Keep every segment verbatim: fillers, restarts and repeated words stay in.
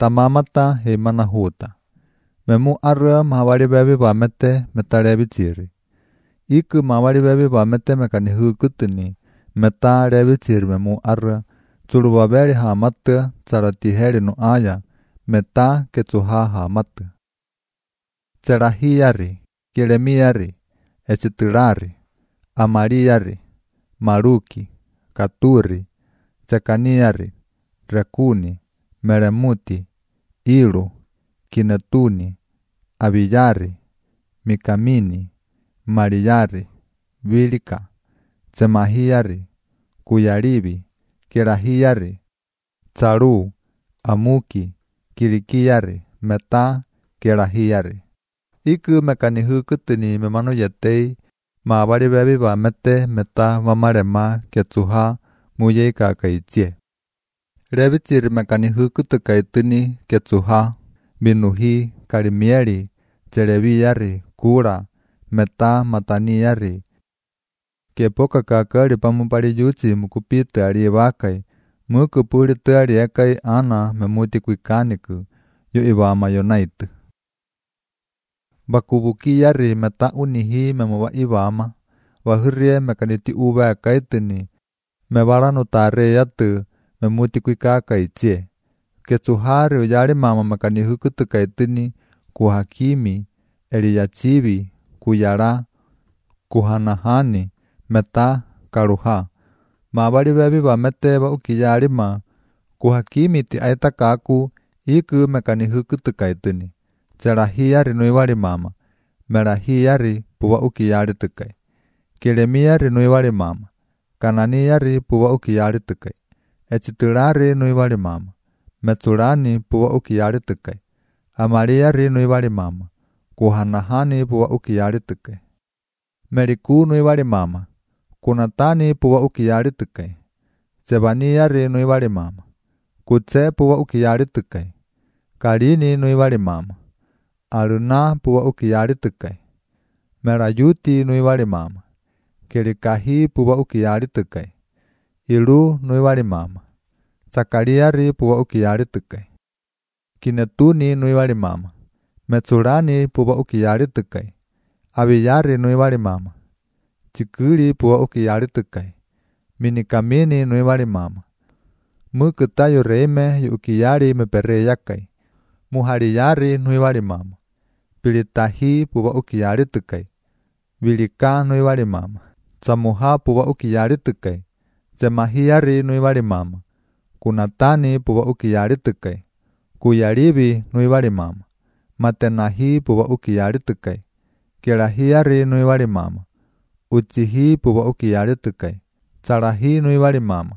tamamata he manahuta. Memu arra mawari baby bamete metarebi tiri. Iku mawari baby bamete mekani hukutuni meta rebi tiri memu arra. Turubaberi ha mata tsarati heri no aya meta ketsuha ha mata. Tsarahiyari, kiremiyari, esitirari, amariyari, maruki, katuri, tsekaniyari, rekuni, meremuti, iru, kinetuni, abiyari, mikamini, mariyari, vilika, tsemahiyari, kuyaribi, kirahiyari, tsaru, amuki, kirikiyari, meta, kirahiyari. Iku mekani hukutuni memano yetei ma bari bebi ba mete meta mamarema ketsuha muye ka kaitie. Rebitir mekani hukutu kaituni ketsuha minuhi karimieri cerebiyari kura meta mataniyari. Kepoka kakari pamupari yuci mukupita ari wakai mukupuri tari ekai ana memuti kuikaniku yo iwama yonaitu. Bakubuki yari meta unihi memuwa iwama wahurie mekaniti uba kaituni mebarano tare yatu memuti kuikaka itie. Ketsuhari uyari mama mekani hukutu kaituni kuhakimi eriyachibi kuyara kuhanahani meta karuha. Mabari bebi ba mete ba ukiyari ma kuhakimi ti aita kaku iku mekani hukutu kaituni. Cerahiyari nuiwari mama merahiyari puwa ukiyari tukai. Kiremiyari nuiwari mama kananiyari puwa ukiyari tukai. Echiturari nuiwari mama metsurani puwa ukiyari tukai. Amariyari nuiwari mama kuhanahani puwa ukiyari tukai. Meriku nuiwari mama kunatani puwa ukiyari tukai. Sebaniyari nuiwari mama kutse puwa ukiyari tukai. Karini nuiwari mama aruna puwa ukiyari tukai. Merayuti nuiwari mama kirikahi puwa ukiyari tukai. Iru nuiwari mama sakariyari puwa ukiyari tukai. Kinetuni nuiwari mama metsurani puwa ukiyari tukai. Abiyari nuiwari mama chikuri puwa ukiyari tukai. Minikamini nuiwari mama mukutayo reime yu ukiyari mepere yakai. Muhariyari nuiwari mama pilitahi puwa ukiyari tukai. Vilika nuiwari mama samuha puwa ukiyari tukai. Semahiyari nuiwari mama kunatani puwa ukiyari tukai. Kuyaribi nuiwari mama matenahi puwa ukiyari tukai. Kirahiyari nuiwari mama uchihi puwa ukiyari tukai. Tsarahi nuiwari mama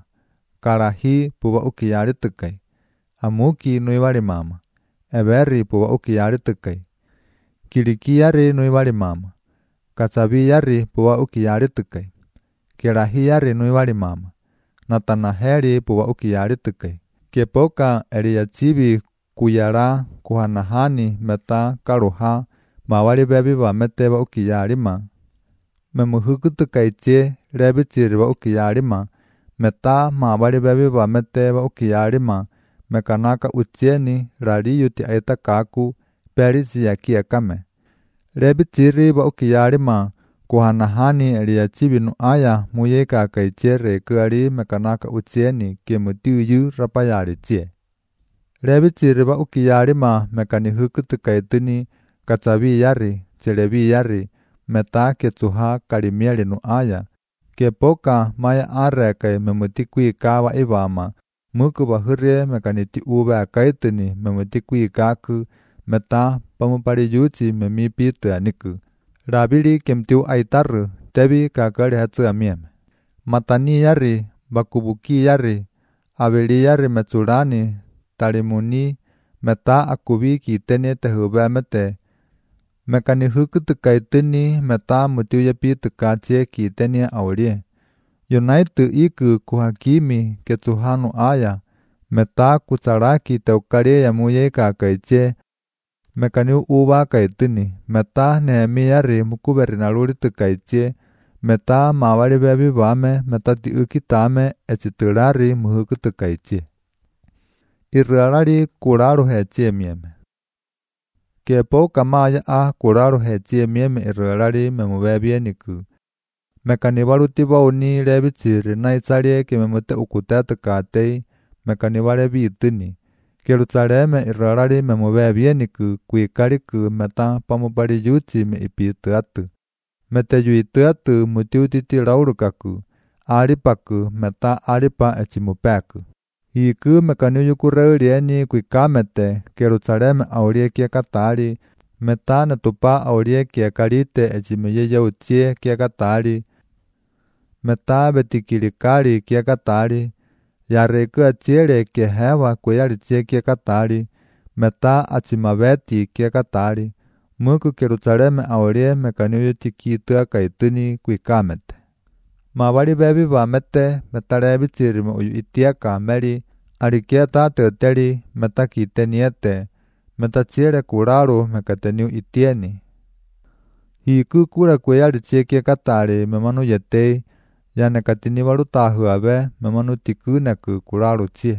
karahi puwa ukiyari tukai. Amuki nuiwari mama eberi puwa ukiyari tukai. Kirikiyari nuiwari mama kasabiyari puwa ukiyari tukai. Kirahiyari nuiwari mama natanaheri puwa ukiyari tukai. Kepoka eriyachibi kuyara kuhanahani meta karuha mawari bebi ba mete ba ukiyari ma memuhukutu kaitie rebichiri ba ukiyari ma meta mawari bebi ba mete ba ukiyari ma mekanaka uchieni rariyuti aita kaku perisi yaki akame. Rebichiri ba ukiyari ma kuhanahani eriyachibi no aya muye ka kaitie rekuari mekanaka uchieni kemutiyu rapayari chie. Rebichiri ba ukiyari ma mekani hukutu kaituni kachabiyari cerebiyari meta ketsuha karimiari no aya. Kepoka maya arrekai memuti kuikawa ibama muku bahurie mekaniti uba kaituni memuti kuikaku meta pamupari yuchi memipitu aniku. Rabiri kemtiu aitaru tebi kakari hatsu amieme. Mataniyari bakubukiyari abiliyari metsurani tarimuni meta akubi kiteni tehube mete. Mekani hukutu kaituni meta mutiu yapitu kachie kiteni aurie. Yonaitu iku kuhakimi ketsuhanu aya meta kutsaraki teukari yamuye kakaiche. Mekani uba kaituni meta nehemiyari mukuberi naruritu kaiche. Meta mawari bebi bame meta tiukitame esiturari muhukutu kaiche. irralari kuraro hechie mieme. Kepo kamaya a kuraro hechie mieme irralari memubebieniku. Mekanibaruti bauni lebitsiri na itsalie kimemute ukutete katei mekanibare bitini. Kerusaleme irralari memubebieniku kuikariku meta pamupari yuti me ipituatu. Mete yuituatu mutiutiti laurukaku. Aripaku meta aripa echimupeku. Iku mekaniu kurreurieni kuikamete Kerusaleme aurie kiekatari. Meta netupa aurie kiekarite echimeyeye utie kiekatari. Meta betikirikari kiekatari. Yareku achiere kiehewa kuyaritie kiekatari. Meta achimabeti kiekatari. Muku Kerusaleme aurie mekaniu tikitua kaituni kuikamete. Mabari bebi bamete metarebi chirime uyu itiaka meri arikieta teteri metakiteniete metachiere kuraro mekateniu itieni. Hiku kura kuyari chiekie katari memanu yetei yanekatini barutahuabe memanu tikuneku kuraro chie.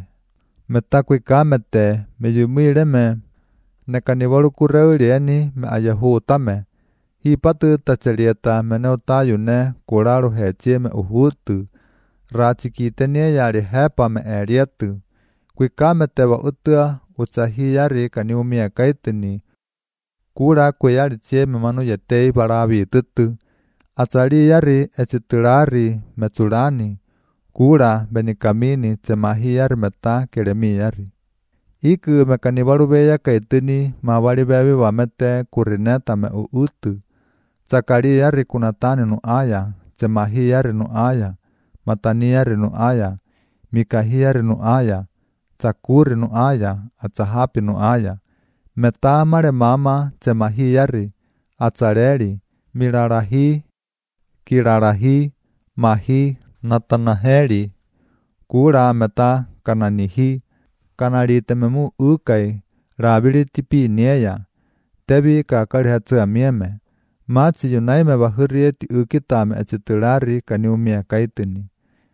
Metakuikamete meyumuireme nekanibaru kureurieni me ayahutame. Hipatu tachelieta meneutayune kuraro hechie me uhutu. Rachikitenie yari hepa me erietu. Kuikamete wa utua uchahiyari kaniumia kaitini. Kura kuyari chie me manu yetei barabi tutu. Achari yari echiturari mechurani. Kura benikamini chemahiyari meta keremiyari. Iku mekanibarubeya kaitini mabari bebi wamete kurineta me uutu. Zakari yari kunatani nu aya, Chemahi yari nu aya, Matani yari nu aya, Mikahi yari nu aya, Zakuri nu aya, Atzahapi nu aya. Meta mare mama Chemahi yari, Atzareli, Mirarahi, Kirarahi, Mahi, Natanaheli. Kura meta kananihi, kanari tememu ukai, rabiri tipi nieya, tebi kakari hatsu amieme. Machi yunaime bahurieti ukitame echiturari kaniumia kaitini.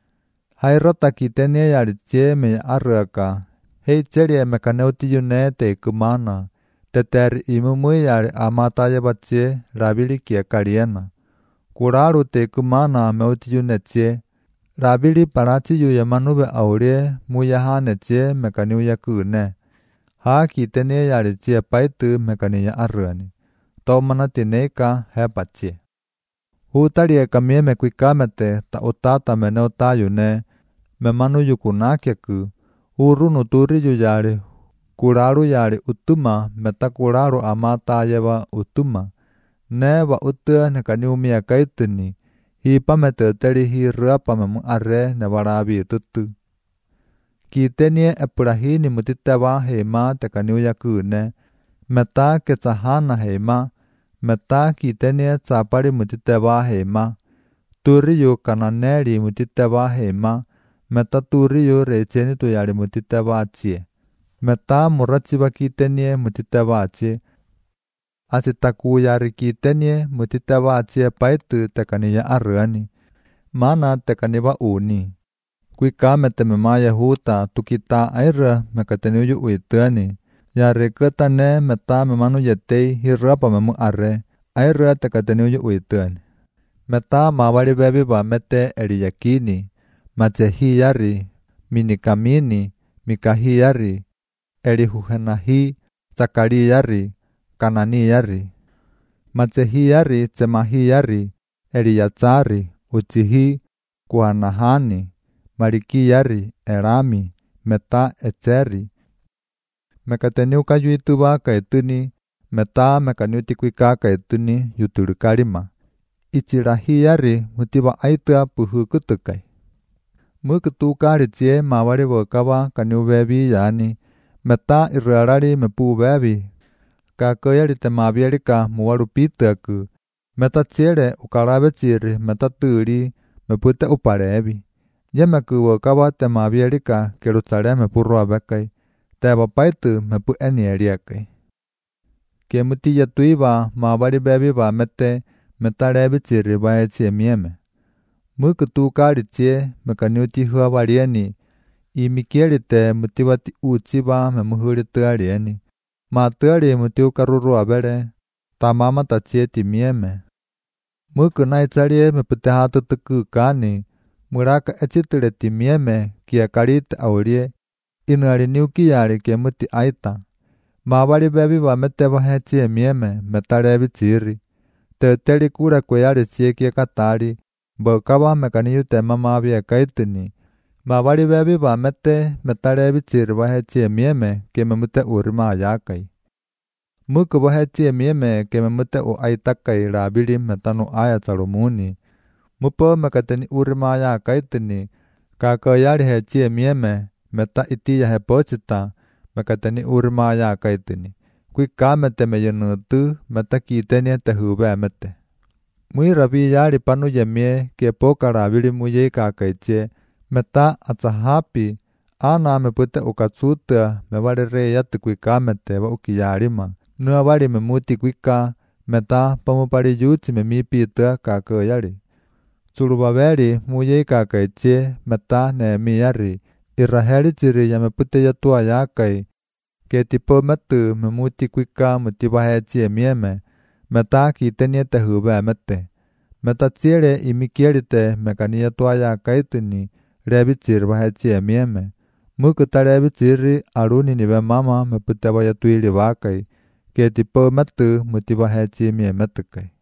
Hairota kitenie yarichie me arraka. Hei cherie me kaneuti yunete kumana. Teteri imumui yari amataye bachie rabiri kia kariena. Kuraru te kumana meuti yunechie. Rabiri parachi yuya manube aurie muyahane chie me kaniuya kune. Ha kitenie yarichie paitu me kaniya arrani. Tomana tineka hepachi. Hutarie kamie me kuikamete ta utata me neutayune me manu yukunakeku. Urunu turi yuyari. Kuraru yari utuma meta kuraru amata yeva utuma. Neva utua ne kaniumia kaitini. Hipa mete teri hi rapa me mu arre ne barabi tutu. Kitenie epurahini mutiteva heima te kaniuya kune. Meta ketsahana heima, meta kitenie tsapari mutiteva heima, turiyu kananeri mutiteva heima, meta turiyu recheni tuyari mutiteva chie, meta murachiva kitenie mutiteva chie, asitakuyari kitenie mutiteva chie paitu tekaniya arrani, mana tekaniva uni. Kuikamete memaya huta tukita aira mekateniuyu uitani. Yare ketane meta memanu yetei hirapa memu arre, aira tekateniuyu uitani. Meta mawari bebi ba mete eriyakini, machehi yari, minikamini, mikahi yari, erihuhenahi, zakari yari, kanani yari. Machehi yari, chemahi yari, eriyatsari, uchihi, kuhanahani, mariki yari, erami, meta echeri. Mekateniu kayuituba kaituni, meta mekaniu tikuika kaituni yuturikarima. Ichirahi yari mutiba aitua puhu kutukai. Mukutu kari chie mawari wakaba kaniu bebi yani, meta irrarari mepu bebi. Kakoyari temabiarika muwaru pitaku, meta chiere ukarabe chiri meta turi mepute uparebi. Yemeku wakaba temabiarika Kerusaleme purua bekai. Teba paitu mepu enieriakai. Kemuti yatuiba mabari bebi ba mete metarebi chiri ba echie mieme. Mukutu kari chie mekaniuti hua barieni. imikielite mutivati uchiva memuhuri tualieni. Ma tuali mutiu karuru abele, tamama tachieti mieme. Muku naitsalie meputehatu tuku kani, muraka echituleti mieme kia karite aulie, inuali niukiyali kia muti aita. Ma wali bebi wa meteba hechie mieme, metalebi chiri. Te teli kura kuyali chiekie katali, bokawa mekaniyu tema mabie kaitini. Ma wali bebi wa mete, metalebi chiri wa hechie mieme, kia memute urima ayakai. Muku wa hechie mieme, kia memute u aitakai labili metanu aya salumuni. Mupo mekateni urima ayakaitini, kakayali hechie mieme, meta itiya hepochita, mekateni urima ayakaitini. Kui kamete me yenutu, meta kiteni te hube mete. Mui rabi yali panu yemie, kia poka labili muye kakaiche, meta atsahapi, ana me pute ukatsuta, me wali reyate kui kamete wa ukiyalima. Nua wali me muti kui ka, meta pamupari yuchi me mipita kakayali. Surubabeli muye kakaiche, meta ne miyari. Iraheli chiri ya me pute yatua yakai, ke tipo metu me muti kui ka mutiba hechie mieme, meta kiteni te hube mete. Meta chile imikielite mekani yatua yakaitini, rebi chiri wa hechie mieme. Muku ta rebi chiri aluni niwe mama me pute wa yatuili wakai, ke tipo metu mutiba hechie mieme tukai.